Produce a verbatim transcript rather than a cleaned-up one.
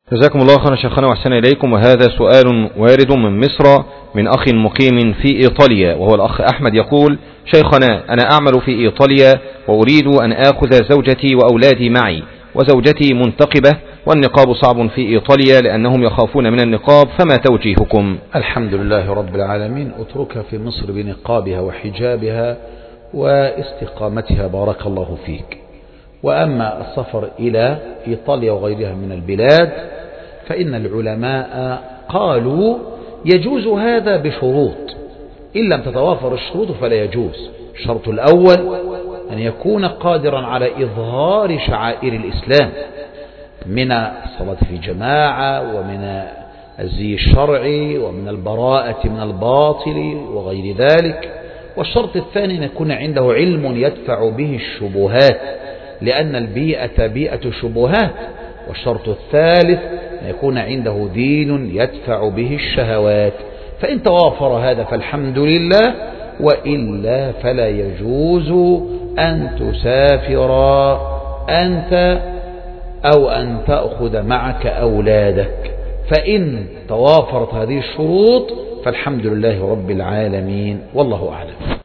جزاكم الله خيرا شيخنا وأحسن إليكم. وهذا سؤال وارد من مصر من أخ مقيم في إيطاليا، وهو الأخ أحمد، يقول: شيخنا، أنا أعمل في إيطاليا وأريد أن آخذ زوجتي وأولادي معي، وزوجتي منتقبة، والنقاب صعب في إيطاليا لأنهم يخافون من النقاب، فما توجيهكم؟ الحمد لله رب العالمين. اتركها في مصر بنقابها وحجابها واستقامتها، بارك الله فيك. وأما السفر إلى إيطاليا وغيرها من البلاد فإن العلماء قالوا يجوز هذا بشروط، إن لم تتوافر الشروط فلا يجوز. الشرط الأول أن يكون قادرا على إظهار شعائر الإسلام من الصلاة في جماعة، ومن الزي الشرعي، ومن البراءة من الباطل وغير ذلك. والشرط الثاني أن يكون عنده علم يدفع به الشبهات، لأن البيئة بيئة شبهات. والشرط الثالث أن يكون عنده دين يدفع به الشهوات. فإن توافر هذا فالحمد لله، وإلا فلا يجوز أن تسافر أنت أو أن تأخذ معك أولادك. فإن توافرت هذه الشروط فالحمد لله رب العالمين، والله أعلم.